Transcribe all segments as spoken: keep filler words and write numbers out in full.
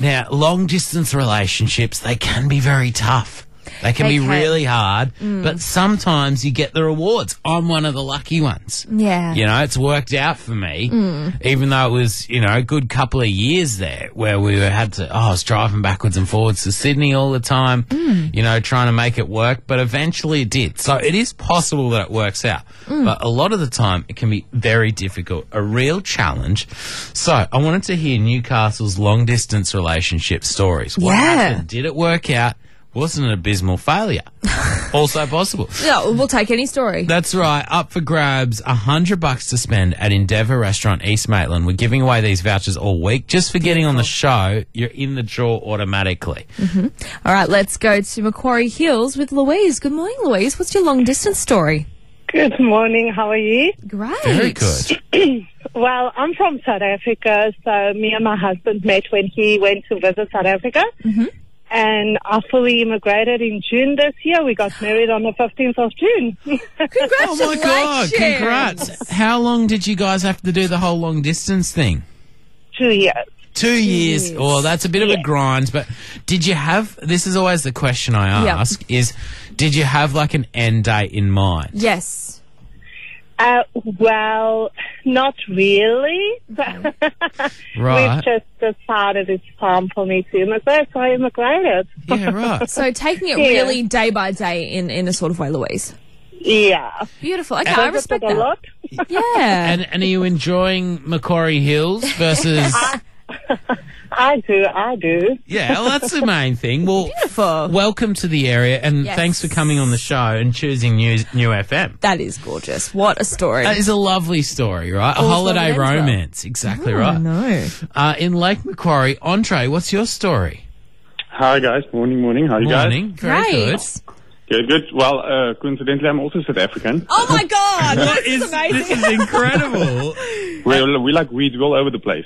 Now, long-distance relationships, they can be very tough. They can They be can. really hard, but sometimes you get the rewards. I'm one of the lucky ones. Yeah. You know, it's worked out for me, even though it was, you know, a good couple of years there where we were, had to, oh, I was driving backwards and forwards to Sydney all the time, you know, trying to make it work, but eventually it did. So it is possible that it works out, but a lot of the time it can be very difficult, a real challenge. So I wanted to hear Newcastle's long-distance relationship stories. What Yeah. happened? Did it work out? Wasn't an abysmal failure? Also possible. Yeah, we'll take any story. That's right. Up for grabs, a hundred bucks to spend at Endeavour Restaurant East Maitland. We're giving away these vouchers all week. Just for getting on the show, you're in the draw automatically. All right, let's go to Macquarie Hills with Louise. Good morning, Louise. What's your long distance story? Good morning. How are you? Great. Very good. Well, I'm from South Africa, so me and my husband met when he went to visit South Africa. Mm-hmm. And I fully immigrated in June this year. We got married on the fifteenth of June. Congratulations. Oh my God! Congrats. How long did you guys have to do the whole long distance thing? Two years. Two years. years. Oh, that's a bit of a Yeah. grind. But did you have? This is always the question I Yeah. ask: is did you have like an end date in mind? Yes. Uh, well, not really. Right. We've just decided it's time for me to immigrate, so I immigrated. Yeah. Right. So taking it Yeah. really day by day in, in a sort of way, Louise. Yeah. Beautiful. Okay, I respect a that. lot. Yeah. And and are you enjoying Macquarie Hills versus? I do, I do. Yeah, well, that's the main thing. Well, Beautiful. welcome to the area, and Yes. thanks for coming on the show and choosing New, New F M. That is gorgeous. What a story. That is a lovely story, right? A All's holiday well that ends well. romance. Exactly I right. know. Uh, in Lake Macquarie, Andre, what's your story? Hi guys, morning, morning. How are you Morning. Very Great. good. guys? Good, good. Well, uh, coincidentally, I'm also South African. Oh my God. What This is is, amazing. this is incredible. We're, we like weeds all over the place.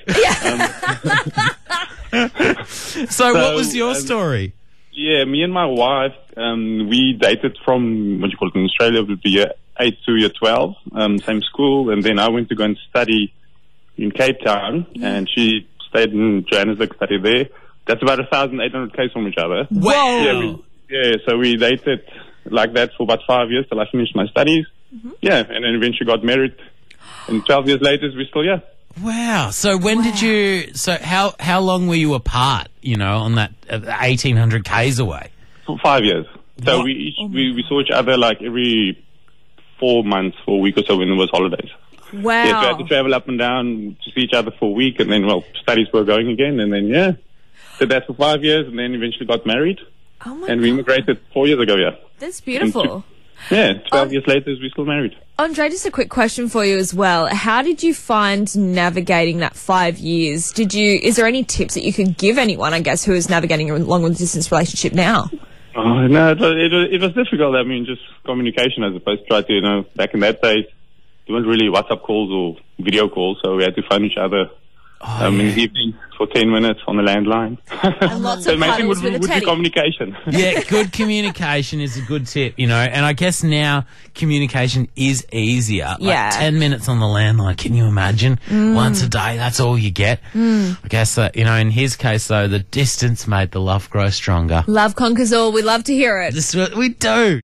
So, what So, was your um, story? Yeah, me and my wife, um, we dated from, what do you call it, in Australia, it would be year eight to year twelve, um, same school, and then I went to go and study in Cape Town, and she stayed in Johannesburg, studied there. That's about one thousand eight hundred k's from each other. Wow. Yeah, we, yeah, so we dated like that for about five years till I finished my studies. Yeah, and then eventually got married. And twelve years later, we're still here. Wow. So, when did you? So, how how long were you apart? You know, on that uh, eighteen hundred k's away. For five years. So What? we, each, we we saw each other like every four months for a week or so when it was holidays. Wow. Yeah, so we had to travel up and down to see each other for a week, and then, well, studies were going again, and then, yeah. Did that for five years, and then eventually got married, Oh my and we God. immigrated four years ago, yeah. That's beautiful. Yeah, twelve Um, years later, we're still married. Andre, just a quick question for you as well. How did you find navigating that five years? Did you? Is there any tips that you could give anyone, I guess, who is navigating a long distance relationship now? Oh, no, it was, it, was, it was difficult. I mean, just communication as opposed to try to, you know, back in that days, there weren't really WhatsApp calls or video calls, so we had to phone each other Oh, um, in yeah. the evening for ten minutes on the landline. And lots So of the main thing cuddles would, with a would be teddy. communication. Yeah, good communication is a good tip, you know, and I guess now communication is easier. Like Yeah. ten minutes on the landline, can you imagine? Once a day, that's all you get. I guess, uh, you know, in his case, though, the distance made the love grow stronger. Love conquers all. We love to hear it. This is what we do.